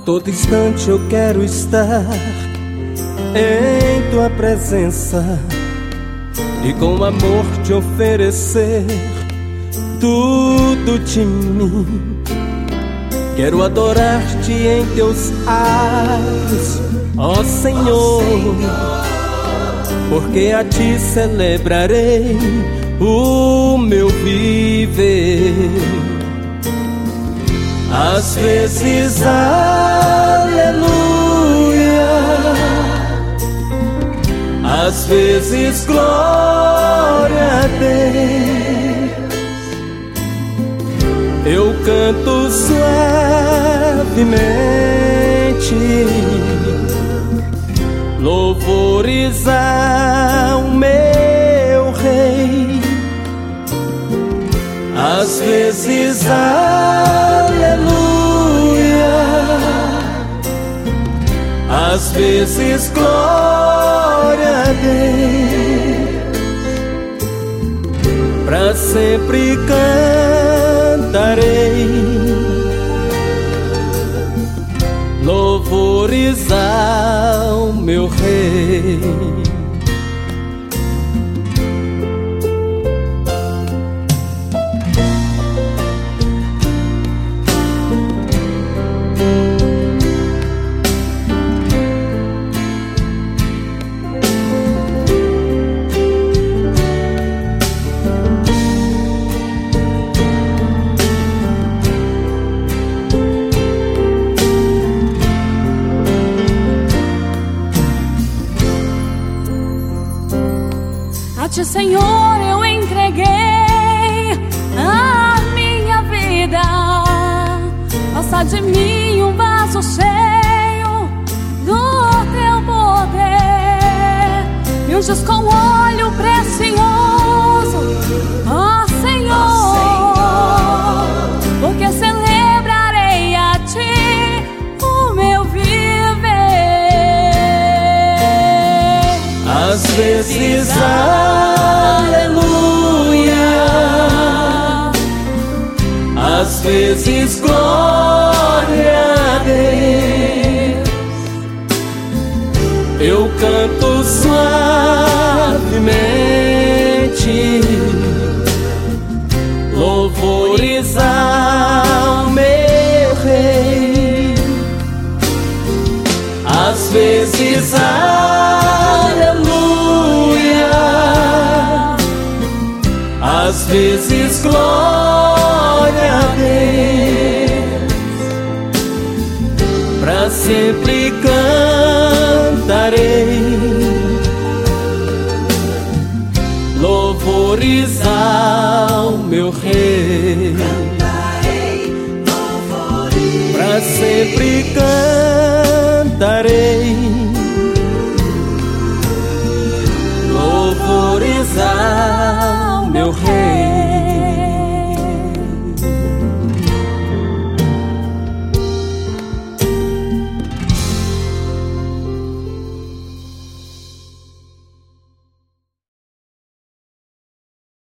todo instante eu quero estar em tua presença e com amor te oferecer tudo de mim. Quero adorar-te em teus atos, ó Senhor, porque a ti celebrarei o meu viver. Às vezes, aleluia, às vezes, glória a Deus. Eu canto suavemente louvores ao meu Rei. Às vezes, aleluia, às vezes, glória a Deus. Pra sempre cantarei louvores ao meu Rei. A ti, Senhor, eu entreguei a minha vida. Faça de mim um vaso cheio do teu poder. Me unges com óleo precioso, ó Senhor, porque celebrarei a ti o meu viver. Às vezes, aleluia, às vezes, glória a Deus. Eu canto suavemente louvores ao meu Rei. Às vezes, às vezes, glória a Deus. Pra sempre cantarei louvores ao meu Rei. Pra sempre cantarei